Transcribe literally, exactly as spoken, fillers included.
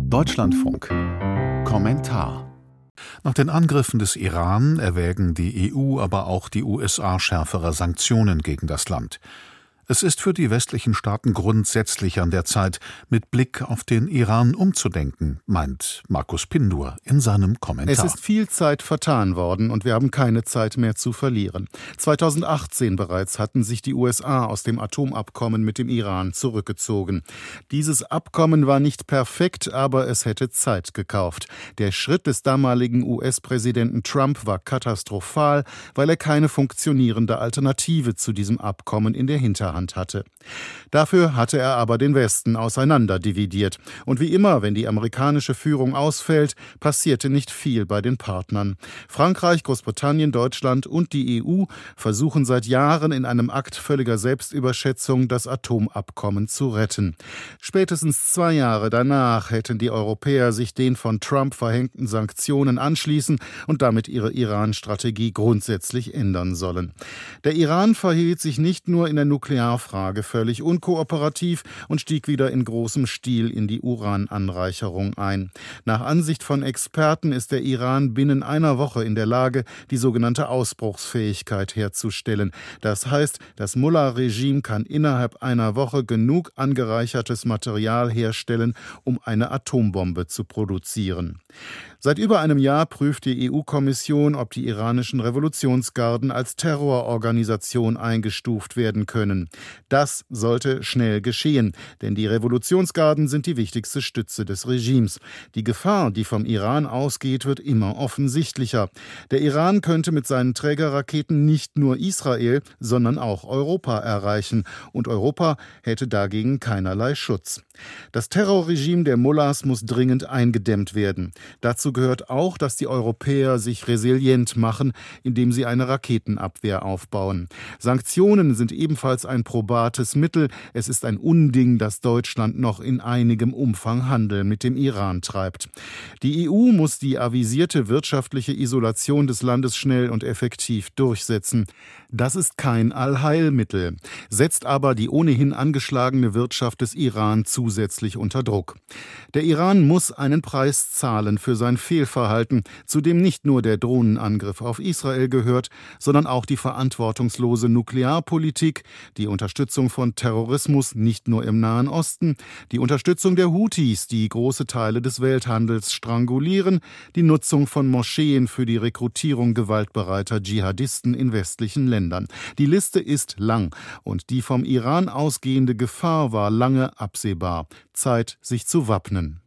Deutschlandfunk. Kommentar. Nach den Angriffen des Iran erwägen die E U, aber auch die U S A schärfere Sanktionen gegen das Land. Es ist für die westlichen Staaten grundsätzlich an der Zeit, mit Blick auf den Iran umzudenken, meint Markus Pindur in seinem Kommentar. Es ist viel Zeit vertan worden und wir haben keine Zeit mehr zu verlieren. zweitausendachtzehn bereits hatten sich die U S A aus dem Atomabkommen mit dem Iran zurückgezogen. Dieses Abkommen war nicht perfekt, aber es hätte Zeit gekauft. Der Schritt des damaligen U S-Präsidenten Trump war katastrophal, weil er keine funktionierende Alternative zu diesem Abkommen in der Hinterhand hatte. Dafür hatte er aber den Westen auseinanderdividiert. Und wie immer, wenn die amerikanische Führung ausfällt, passierte nicht viel bei den Partnern. Frankreich, Großbritannien, Deutschland und die E U versuchen seit Jahren in einem Akt völliger Selbstüberschätzung das Atomabkommen zu retten. Spätestens zwei Jahre danach hätten die Europäer sich den von Trump verhängten Sanktionen anschließen und damit ihre Iran-Strategie grundsätzlich ändern sollen. Der Iran verhielt sich nicht nur in der Nuklearfrage völlig unkooperativ und stieg wieder in großem Stil in die Urananreicherung ein. Nach Ansicht von Experten ist der Iran binnen einer Woche in der Lage, die sogenannte Ausbruchsfähigkeit herzustellen. Das heißt, das Mullah-Regime kann innerhalb einer Woche genug angereichertes Material herstellen, um eine Atombombe zu produzieren. Seit über einem Jahr prüft die E U-Kommission, ob die iranischen Revolutionsgarden als Terrororganisation eingestuft werden können. Das sollte schnell geschehen, denn die Revolutionsgarden sind die wichtigste Stütze des Regimes. Die Gefahr, die vom Iran ausgeht, wird immer offensichtlicher. Der Iran könnte mit seinen Trägerraketen nicht nur Israel, sondern auch Europa erreichen. Und Europa hätte dagegen keinerlei Schutz. Das Terrorregime der Mullahs muss dringend eingedämmt werden. Dazu gehört auch, dass die Europäer sich resilient machen, indem sie eine Raketenabwehr aufbauen. Sanktionen sind ebenfalls ein probates Mittel. Es ist ein Unding, dass Deutschland noch in einigem Umfang Handel mit dem Iran treibt. Die E U muss die avisierte wirtschaftliche Isolation des Landes schnell und effektiv durchsetzen. Das ist kein Allheilmittel, setzt aber die ohnehin angeschlagene Wirtschaft des Iran zusätzlich unter Druck. Der Iran muss einen Preis zahlen für sein Fehlverhalten, zu dem nicht nur der Drohnenangriff auf Israel gehört, sondern auch die verantwortungslose Nuklearpolitik, die Unterstützung von Terrorismus nicht nur im Nahen Osten, die Unterstützung der Houthis, die große Teile des Welthandels strangulieren, die Nutzung von Moscheen für die Rekrutierung gewaltbereiter Dschihadisten in westlichen Ländern. Die Liste ist lang und die vom Iran ausgehende Gefahr war lange absehbar. Zeit, sich zu wappnen.